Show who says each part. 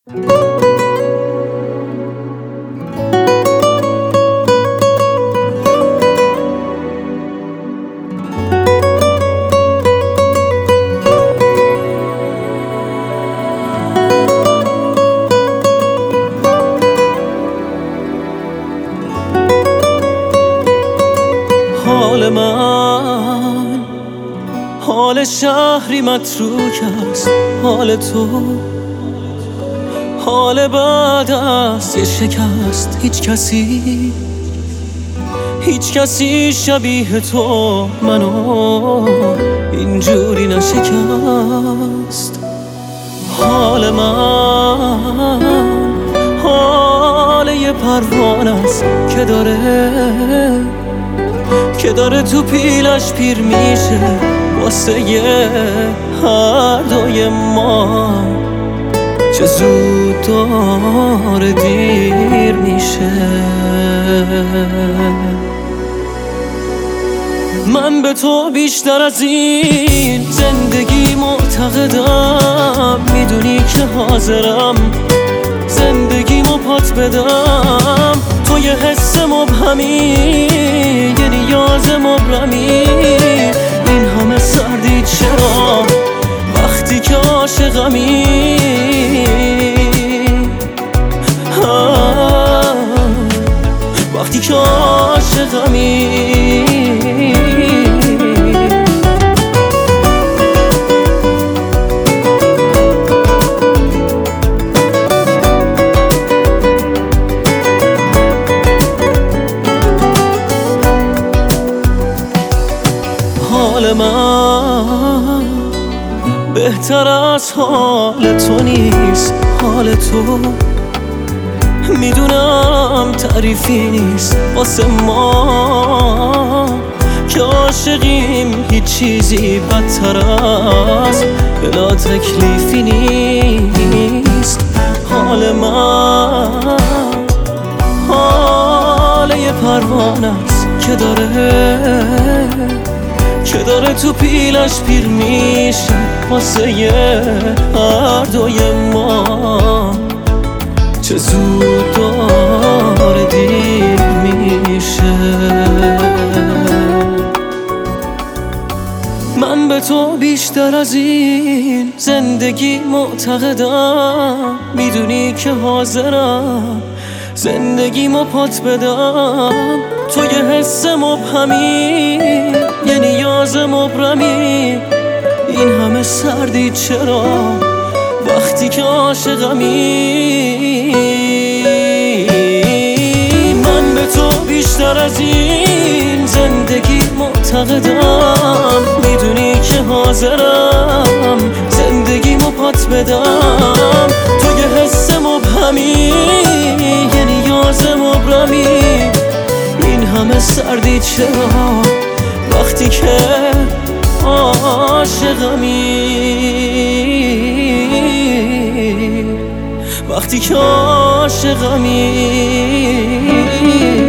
Speaker 1: حال من حال شهری متروک است، حال تو حال بعد است یه شکست. هیچ کسی شبیه تو منو اینجوری نشکست. حال من حال یه پروانه است که داره تو پیلش پیر میشه واسه هر دوی ما. چه زود داره دیر میشه. من به تو بیشتر از این زندگی معتقدم، میدونی که حاضرم زندگیمو پات بدم. تو یه حس مبهمی، یه نیاز مبرمی، این همه سردی چرا وقتی که عاشقمی؟ وقتی که عاشقمی. حال من بهتر از حال تو نیست. حال تو میدونم تعریفی نیست واسه ما که عاشقیم. هیچ چیزی بدتر از بلا تکلیفی نیست. حال من حال یه پروانه است که داره تو پیلش پیر میشه واسه هر دوی ما. چه زود داره دیر میشه. من به تو بیشتر از این زندگی معتقدم، میدونی که حاضرم زندگیمو پات بدم. تو یه حس مبهمی، یه نیاز مبرمی، این همه سردی چرا وقتی که عاشقمی؟ من به تو بیشتر از این زندگی معتقدم، میدونی که حاضرم زندگیمو پات بدم. تو یه حس مبهمی، یه نیاز مبرمی، این همه سردی چرا وقتی که عاشقمی؟ وقتی که عاشقمی.